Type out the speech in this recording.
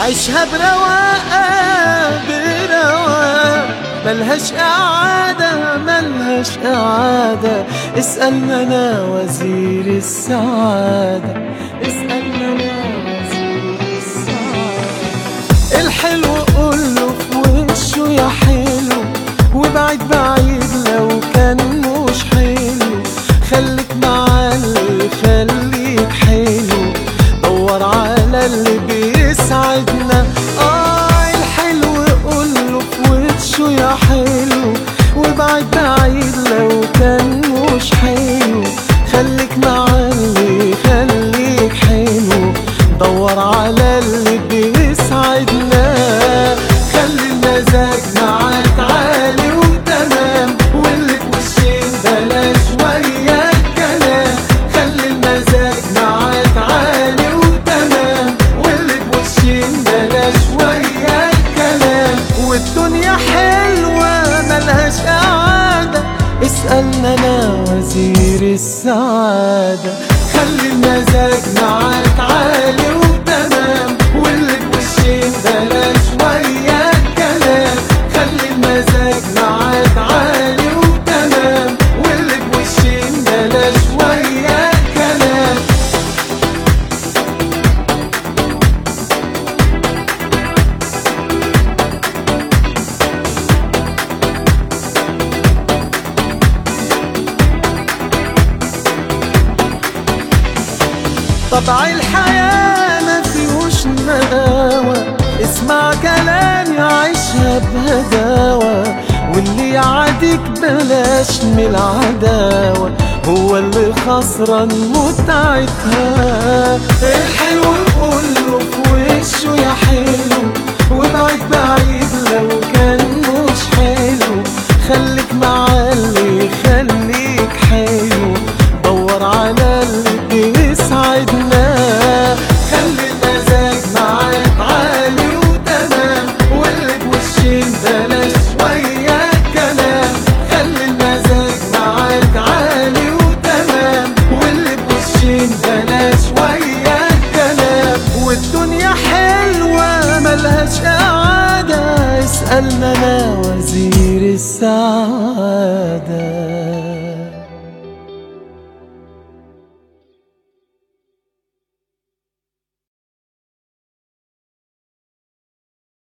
عيشها برواقة برواقة، ملهاش إعادة ملهاش إعادة. اسأل منا وزير السعادة، اسأل منا وزير السعادة. الحلو قوله في وشه يا حلو، وبعيد بعيد لو كان مش حلو. خليك مع اللي يخليك حلو، دور على اللي بيسعدنا. الحلو قوله في وشه يا حلو، وبعيد بعيد لو كان مش حلو. خليك مع اللي يخليك حلو، دور على اللي بيسعدنا. خلي المزاج معاك عالي وتمام، واللي في وشين بلاش ويا الكلام. خلي المزاج معاك عالي وتمام، واللي في وشين بلاش ويا الكلام. والدنيا حلوة ملهاش إعادة، اسألنا أنا وزير السعادة. خلي المزاج معاك عالي وتمام، واللي في وشين بلاش ويا الكلام. خلي المزاج معاك عالي وتمام، واللي في وشين بلاش ويا الكلام. طبع الحياة ما فيهوش نداوة، اسمع كلامي عيشها بهداوة. واللي يعاديك بلاش من العداوة، هو اللي خسران متعتها. الحلو قوله في وشه يا حلو، وبعيد بعيد لو كان مش حلو. خليك مع اللي